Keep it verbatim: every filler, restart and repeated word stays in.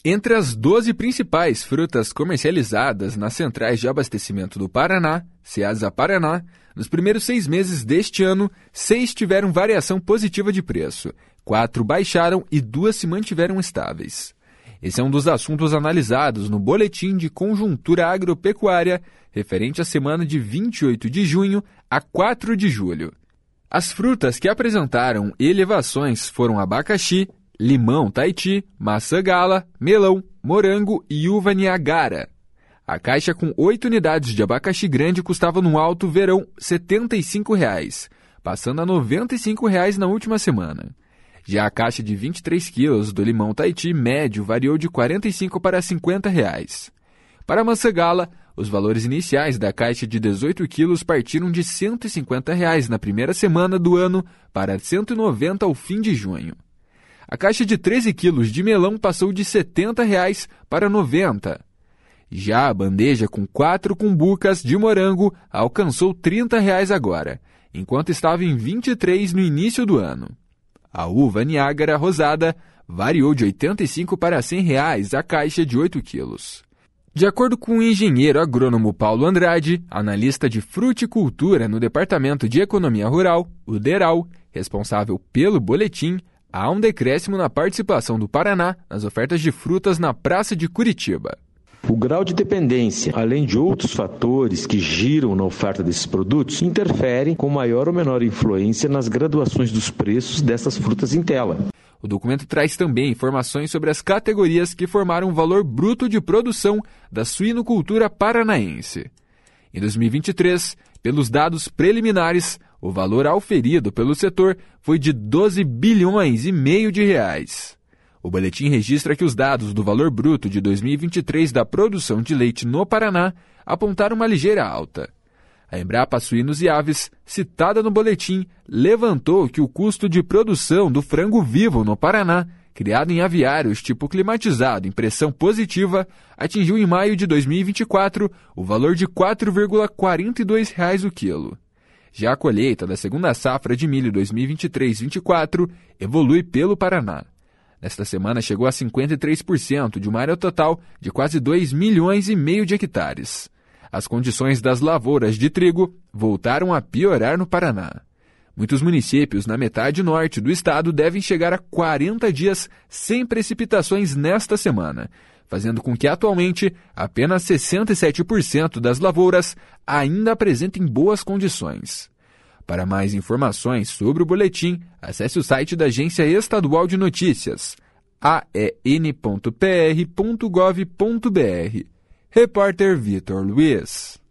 Entre as doze principais frutas comercializadas nas centrais de abastecimento do Paraná, Ceasa Paraná, nos primeiros seis meses deste ano, seis tiveram variação positiva de preço, quatro baixaram e duas se mantiveram estáveis. Esse é um dos assuntos analisados no Boletim de Conjuntura Agropecuária, referente à semana de vinte e oito de junho a quatro de julho. As frutas que apresentaram elevações foram abacaxi, limão Tahiti, maçã gala, melão, morango e uva Niagara. A caixa com oito unidades de abacaxi grande custava no alto verão setenta e cinco reais, passando a noventa e cinco reais na última semana. Já a caixa de vinte e três quilos do limão Tahiti médio variou de quarenta e cinco para cinquenta reais. Para a maçã gala, os valores iniciais da caixa de dezoito quilos partiram de cento e cinquenta reais na primeira semana do ano para cento e noventa ao fim de junho. A caixa de treze quilos de melão passou de setenta reais para noventa. Já a bandeja com quatro cumbucas de morango alcançou trinta reais agora, enquanto estava em vinte e três no início do ano. A uva Niagara rosada variou de oitenta e cinco para cem reais a caixa de oito quilos. De acordo com o engenheiro agrônomo Paulo Andrade, analista de fruticultura no Departamento de Economia Rural, o DERAL, responsável pelo boletim, há um decréscimo na participação do Paraná nas ofertas de frutas na Praça de Curitiba. O grau de dependência, além de outros fatores que giram na oferta desses produtos, interferem com maior ou menor influência nas graduações dos preços dessas frutas em tela. O documento traz também informações sobre as categorias que formaram o valor bruto de produção da suinocultura paranaense. Em dois mil e vinte e três, pelos dados preliminares, o valor auferido pelo setor foi de doze bilhões e meio de reais. O boletim registra que os dados do valor bruto de dois mil e vinte e três da produção de leite no Paraná apontaram uma ligeira alta. A Embrapa Suínos e Aves, citada no boletim, levantou que o custo de produção do frango vivo no Paraná, criado em aviários tipo climatizado em pressão positiva, atingiu em maio de dois mil e vinte e quatro o valor de quatro vírgula quarenta e dois reais o quilo. Já a colheita da segunda safra de milho dois mil e vinte e três vinte e quatro evolui pelo Paraná. Nesta semana chegou a cinquenta e três por cento de uma área total de quase dois milhões e meio de hectares. As condições das lavouras de trigo voltaram a piorar no Paraná. Muitos municípios na metade norte do estado devem chegar a quarenta dias sem precipitações nesta semana, fazendo com que atualmente apenas sessenta e sete por cento das lavouras ainda apresentem boas condições. Para mais informações sobre o boletim, acesse o site da Agência Estadual de Notícias, a e n ponto p r ponto gov ponto b r. Repórter Vitor Luiz.